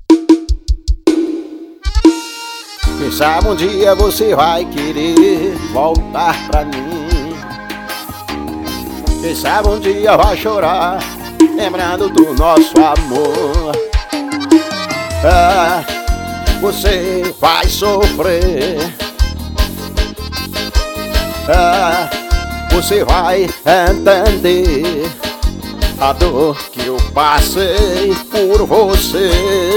Quem sabe um dia você vai querer voltar pra mim. Quem sabe um dia vai chorar lembrando do nosso amor. Você vai sofrer. Você vai entender a dor que eu passei por você.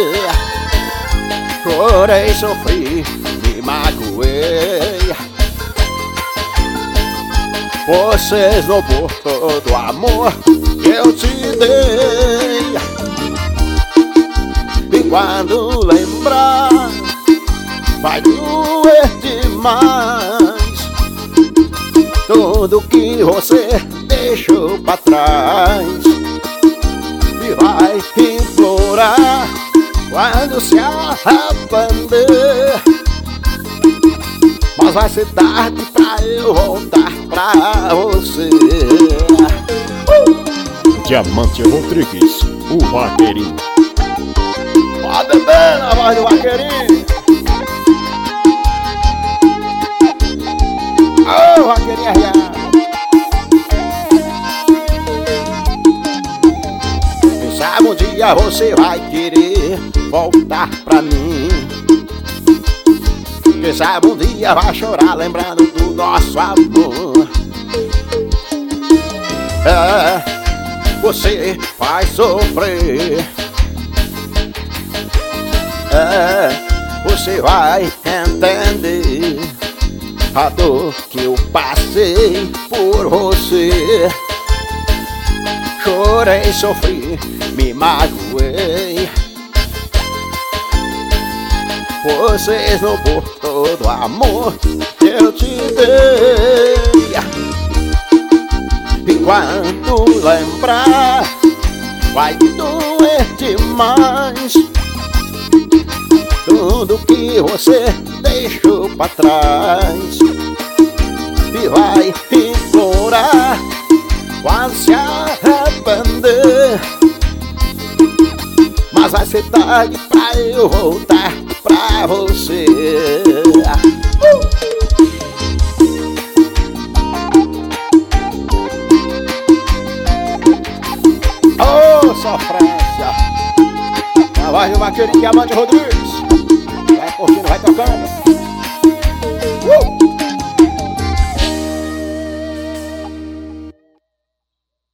Chorei, sofri, me magoei. Você esnobou por todo o amor que eu te dei. E quando lembrar, vai doer demais tudo que você deixou pra trás. E vai implorar quando se arrepender, mas vai ser tarde pra eu voltar pra você. Diamante Rodrigues, o vaqueirinho. Pode ver na voz do vaqueirinho. Ô, vaqueirinho arriado. Quem sabe um dia você vai querer voltar pra mim. Quem sabe um dia vai chorar lembrando do nosso amor. Você vai sofrer. Você vai entender a dor que eu passei por você. Chorei, sofri, me magoei. Você esnobou todo o amor que eu te dei. E quando lembrar, vai doer demais tudo que você deixou pra trás. E vai implorar quase se arrepender, mas vai ser tarde pra eu voltar pra você. Oh, sofrência! A voz do vaqueirinho Diamante Rodrigues. Vai curtindo, vai tocando.